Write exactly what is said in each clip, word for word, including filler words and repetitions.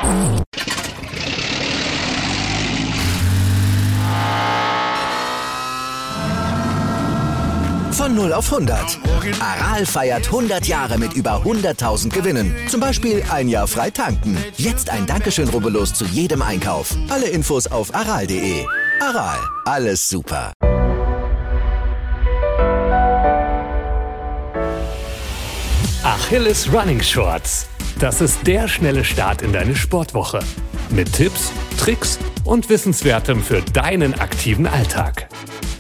Von null auf hundert. Aral feiert hundert Jahre mit über hunderttausend Gewinnen. Zum Beispiel ein Jahr frei tanken. Jetzt ein Dankeschön, rubbellos zu jedem Einkauf. Alle Infos auf aral punkt de. Aral, alles super. Achilles Running Shorts. Das ist der schnelle Start in deine Sportwoche. Mit Tipps, Tricks und Wissenswertem für deinen aktiven Alltag.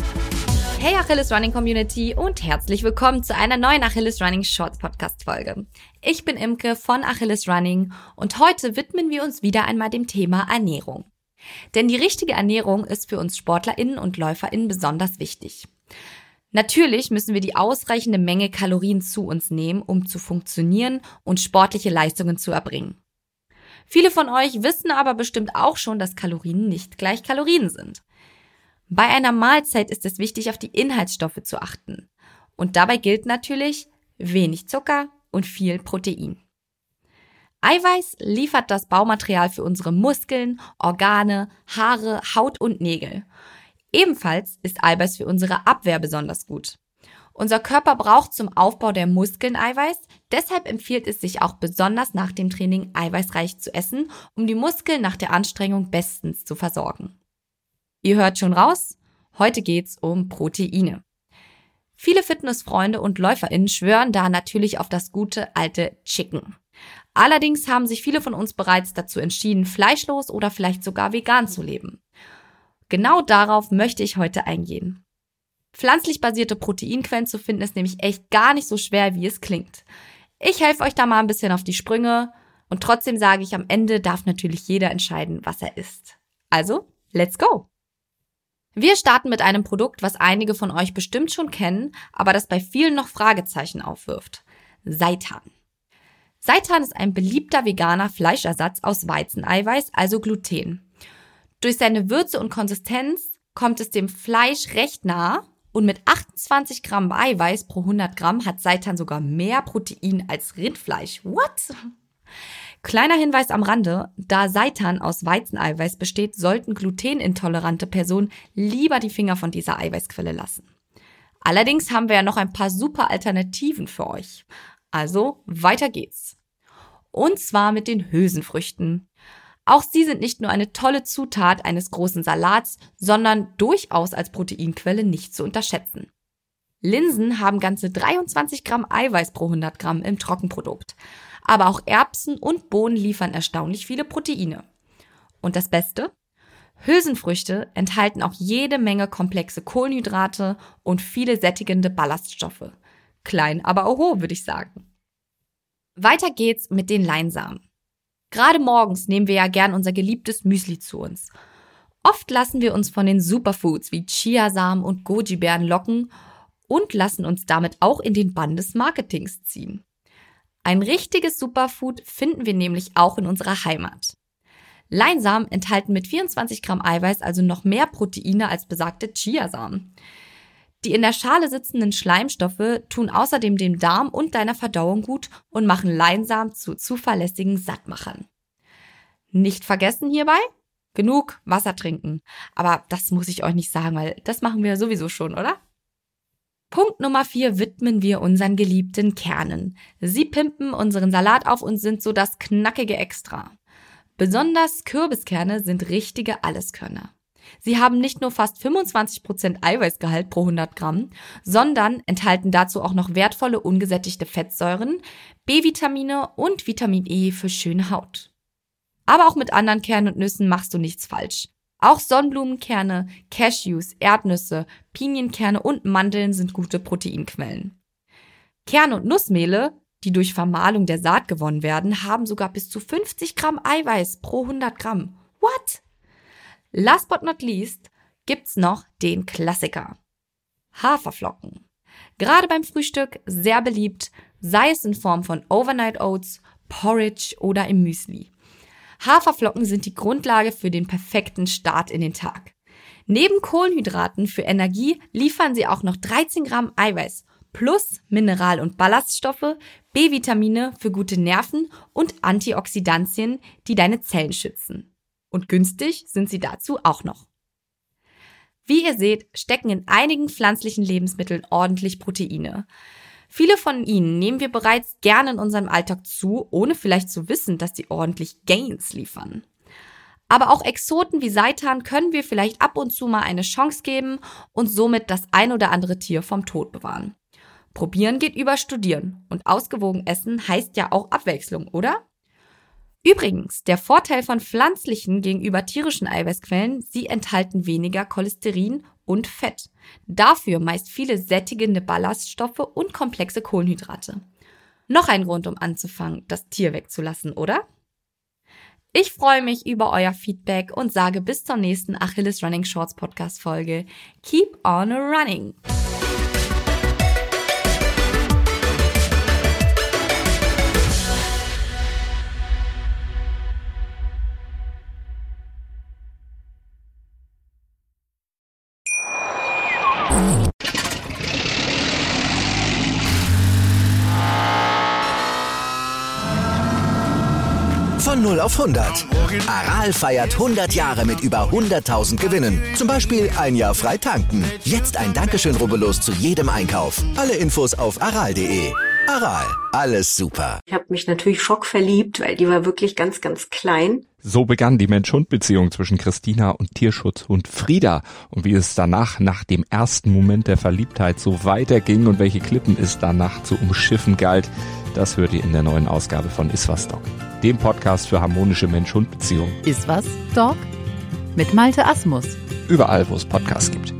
Hey Achilles Running Community und herzlich willkommen zu einer neuen Achilles Running Shorts Podcast Folge. Ich bin Imke von Achilles Running und heute widmen wir uns wieder einmal dem Thema Ernährung. Denn die richtige Ernährung ist für uns SportlerInnen und LäuferInnen besonders wichtig. Natürlich müssen wir die ausreichende Menge Kalorien zu uns nehmen, um zu funktionieren und sportliche Leistungen zu erbringen. Viele von euch wissen aber bestimmt auch schon, dass Kalorien nicht gleich Kalorien sind. Bei einer Mahlzeit ist es wichtig, auf die Inhaltsstoffe zu achten. Und dabei gilt natürlich wenig Zucker und viel Protein. Eiweiß liefert das Baumaterial für unsere Muskeln, Organe, Haare, Haut und Nägel. Ebenfalls ist Eiweiß für unsere Abwehr besonders gut. Unser Körper braucht zum Aufbau der Muskeln Eiweiß, deshalb empfiehlt es sich auch besonders nach dem Training eiweißreich zu essen, um die Muskeln nach der Anstrengung bestens zu versorgen. Ihr hört schon raus, heute geht's um Proteine. Viele Fitnessfreunde und LäuferInnen schwören da natürlich auf das gute alte Chicken. Allerdings haben sich viele von uns bereits dazu entschieden, fleischlos oder vielleicht sogar vegan zu leben. Genau darauf möchte ich heute eingehen. Pflanzlich basierte Proteinquellen zu finden ist nämlich echt gar nicht so schwer, wie es klingt. Ich helfe euch da mal ein bisschen auf die Sprünge und trotzdem sage ich, am Ende darf natürlich jeder entscheiden, was er isst. Also, let's go! Wir starten mit einem Produkt, was einige von euch bestimmt schon kennen, aber das bei vielen noch Fragezeichen aufwirft. Seitan. Seitan ist ein beliebter veganer Fleischersatz aus Weizeneiweiß, also Gluten. Durch seine Würze und Konsistenz kommt es dem Fleisch recht nah und mit achtundzwanzig Gramm Eiweiß pro hundert Gramm hat Seitan sogar mehr Protein als Rindfleisch. What? Kleiner Hinweis am Rande, da Seitan aus Weizeneiweiß besteht, sollten glutenintolerante Personen lieber die Finger von dieser Eiweißquelle lassen. Allerdings haben wir ja noch ein paar super Alternativen für euch. Also weiter geht's. Und zwar mit den Hülsenfrüchten. Auch sie sind nicht nur eine tolle Zutat eines großen Salats, sondern durchaus als Proteinquelle nicht zu unterschätzen. Linsen haben ganze dreiundzwanzig Gramm Eiweiß pro hundert Gramm im Trockenprodukt. Aber auch Erbsen und Bohnen liefern erstaunlich viele Proteine. Und das Beste? Hülsenfrüchte enthalten auch jede Menge komplexe Kohlenhydrate und viele sättigende Ballaststoffe. Klein, aber oho, würde ich sagen. Weiter geht's mit den Leinsamen. Gerade morgens nehmen wir ja gern unser geliebtes Müsli zu uns. Oft lassen wir uns von den Superfoods wie Chiasamen und Goji-Beeren locken und lassen uns damit auch in den Bann des Marketings ziehen. Ein richtiges Superfood finden wir nämlich auch in unserer Heimat. Leinsamen enthalten mit vierundzwanzig Gramm Eiweiß also noch mehr Proteine als besagte Chiasamen. Die in der Schale sitzenden Schleimstoffe tun außerdem dem Darm und deiner Verdauung gut und machen Leinsamen zu zuverlässigen Sattmachern. Nicht vergessen hierbei, genug Wasser trinken. Aber das muss ich euch nicht sagen, weil das machen wir sowieso schon, oder? Punkt Nummer vier widmen wir unseren geliebten Kernen. Sie pimpen unseren Salat auf und sind so das knackige Extra. Besonders Kürbiskerne sind richtige Alleskönner. Sie haben nicht nur fast fünfundzwanzig Prozent Eiweißgehalt pro hundert Gramm, sondern enthalten dazu auch noch wertvolle ungesättigte Fettsäuren, B-Vitamine und Vitamin E für schöne Haut. Aber auch mit anderen Kernen und Nüssen machst du nichts falsch. Auch Sonnenblumenkerne, Cashews, Erdnüsse, Pinienkerne und Mandeln sind gute Proteinquellen. Kerne und Nussmehle, die durch Vermahlung der Saat gewonnen werden, haben sogar bis zu fünfzig Gramm Eiweiß pro hundert Gramm. What? Last but not least gibt's noch den Klassiker. Haferflocken. Gerade beim Frühstück sehr beliebt, sei es in Form von Overnight Oats, Porridge oder im Müsli. Haferflocken sind die Grundlage für den perfekten Start in den Tag. Neben Kohlenhydraten für Energie liefern sie auch noch dreizehn Gramm Eiweiß plus Mineral- und Ballaststoffe, B-Vitamine für gute Nerven und Antioxidantien, die deine Zellen schützen. Und günstig sind sie dazu auch noch. Wie ihr seht, stecken in einigen pflanzlichen Lebensmitteln ordentlich Proteine. Viele von ihnen nehmen wir bereits gerne in unserem Alltag zu, ohne vielleicht zu wissen, dass sie ordentlich Gains liefern. Aber auch Exoten wie Seitan können wir vielleicht ab und zu mal eine Chance geben und somit das ein oder andere Tier vom Tod bewahren. Probieren geht über Studieren und ausgewogen essen heißt ja auch Abwechslung, oder? Übrigens, der Vorteil von pflanzlichen gegenüber tierischen Eiweißquellen, sie enthalten weniger Cholesterin und Fett. Dafür meist viele sättigende Ballaststoffe und komplexe Kohlenhydrate. Noch ein Grund, um anzufangen, das Tier wegzulassen, oder? Ich freue mich über euer Feedback und sage bis zur nächsten Achilles Running Shorts Podcast Folge. Keep on running! Von null auf hundert. Aral feiert hundert Jahre mit über hunderttausend Gewinnen. Zum Beispiel ein Jahr frei tanken. Jetzt ein Dankeschön, rubbellos zu jedem Einkauf. Alle Infos auf aral punkt de. Aral, alles super. Ich habe mich natürlich schockverliebt, weil die war wirklich ganz, ganz klein. So begann die Mensch-Hund-Beziehung zwischen Christina und Tierschutzhund Frieda. Und wie es danach, nach dem ersten Moment der Verliebtheit, so weiterging und welche Klippen es danach zu umschiffen galt, das hört ihr in der neuen Ausgabe von Iswas Dog, dem Podcast für harmonische Mensch-Hund-Beziehungen. Iswas Dog mit Malte Asmus. Überall, wo es Podcasts gibt.